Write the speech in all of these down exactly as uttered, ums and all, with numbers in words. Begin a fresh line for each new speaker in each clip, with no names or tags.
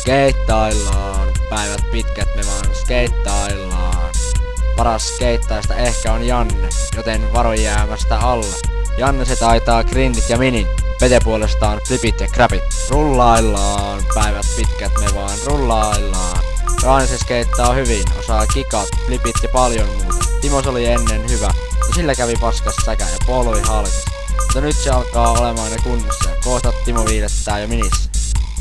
Skeittaillaan, päivät pitkät me vaan skeittaillaan. Paras skeittaista ehkä on Janne, joten varo jäämästä alle. Janne se taitaa grindit ja minin, Pete puolestaan flipit ja crapit. Rullaillaan, päivät pitkät me vaan rullaillaan. Raani se skeittaa hyvin, osaa kikat, flipit ja paljon muuta. Timos oli ennen hyvä, ja sillä kävi paskas säkä ja polvi halkis. Mutta nyt se alkaa olemaan jo kunnossa, kohta Timo viilettää jo minissä.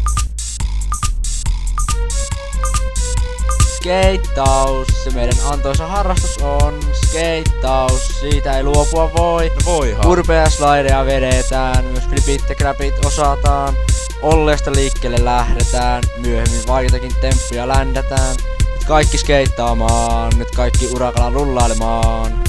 Skeittaus, se meidän antoisa harrastus on. Skeittaus, siitä ei luopua voi.
No voihan.
Kurpeja slideja vedetään, myös flipit ja crapit osataan. Olleesta liikkeelle lähdetään, myöhemmin vaikeitakin temppuja ländätään. Nyt kaikki skeittaamaan, nyt kaikki urakalla rullailemaan.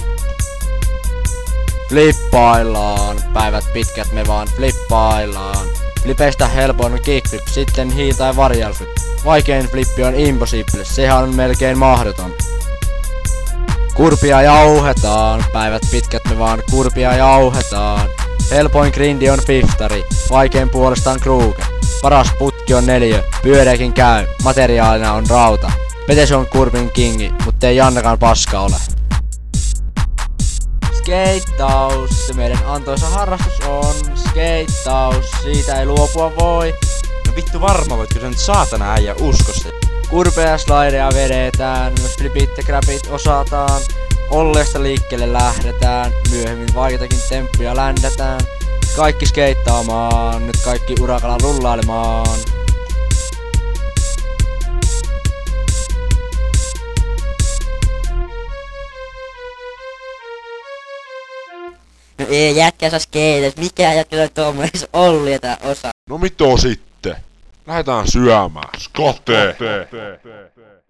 Flippaillaan, päivät pitkät me vaan flippaillaan. Flipeistä helpoin on kickflip, sitten heel tai varial flip. Vaikein flippi on impossible, sehän on melkein mahdoton. Kurpia jauhetaan, päivät pitkät me vaan kurpia jauhetaan. Helpoin grindi on fiftari, vaikein puolestaan kruuke. Paras putki on neljö, pyöreäkin käy, materiaalina on rauta. Pete on kurpin kingi, mut ei Jannekaan paska ole. Skeittaus, se meidän antoisa harrastus on. Skeittaus, siitä ei luopua voi.
No vittu varma voit, kyllä nyt saatana äijä usko se.
Kurpeja slideja vedetään, myös flipit ja crapit osataan. Olleesta liikkeelle lähdetään, myöhemmin vaikeitakin temppuja ländätään. Kaikki skeittaamaan, nyt kaikki urakalla rullailemaan.
No ei jätkä saa skeitäs, mikä jätkä tuommois ollut jätä osa.
No mitä sitten? Lähdetään syömään. Skotte!